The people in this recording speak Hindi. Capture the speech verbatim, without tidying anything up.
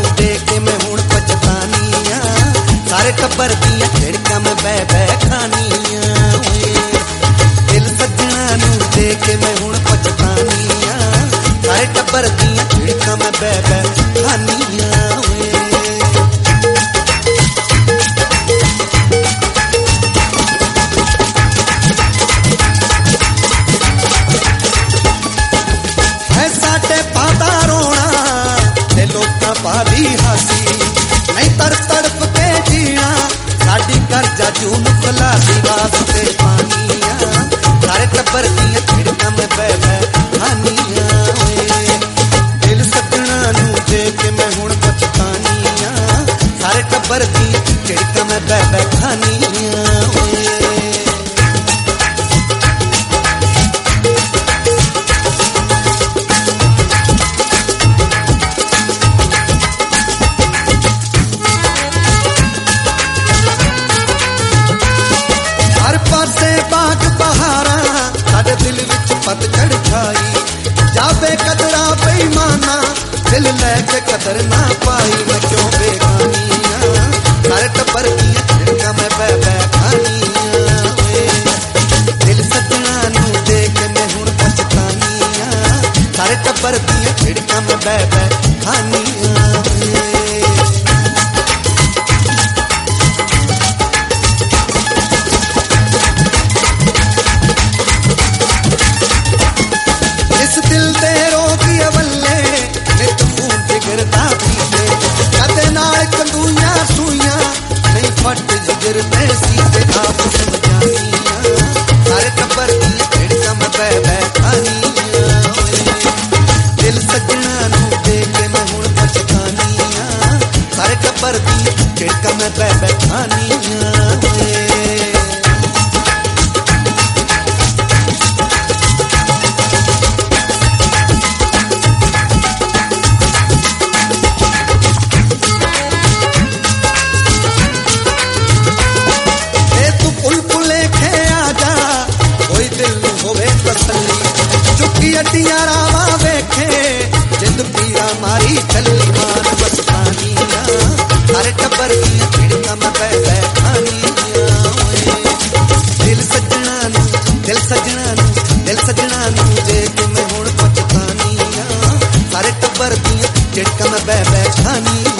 दे के मैं हुण पछतानिया, सारे टब्बर दियां झिड़कां मैं बह बह खानिया। दिल सजना नू दे के मैं हुण पछतानिया, सारे टब्बर दियां झिड़कां मैं बह बह खानिया। पादी हासी नहीं तर तड़प के जीना, साडी कर्जा जून खलासी वास्ते पानिया, सारे टब्बर दियां झिड़कां मैं बह बह खानिया। दिल सजना नू दे के मैं हुण पछतानिया, सारे टब्बर दियां झिड़कां मैं बह बह खानिया। दिल विच पतझड़ छाई जावे कदरा बेईमाना, दिल लैके कदर ना पाई मैं क्यों बेगानिया, सारे टब्बर दियां झिड़कां मैं बह बह खानिया। दिल सजना नू दे के मैं हुण पछतानिया, सारे टब्बर दियां झिड़कां मैं बह बह खानिया। फट जिगर ते सीधे आप समझानिया, सारे टब्बर दियां झिड़कां मैं बह बह खानिया। दिल सजना नू दे के मैं हुण पछतानिया, सारे टब्बर दियां झिड़कां मैं बह बह खानिया। अड्डियां रावा वेखे जिंद पीरा मारी चली मान बसतानिया, सारे टब्बर दियां झिड़कां मैं बह बह खानिया। दिल सजना नू दिल सजना नू दिल सजना नू दे के मैं हुण पछतानिया, सारे टब्बर दियां झिड़कां मैं बह बह खानिया।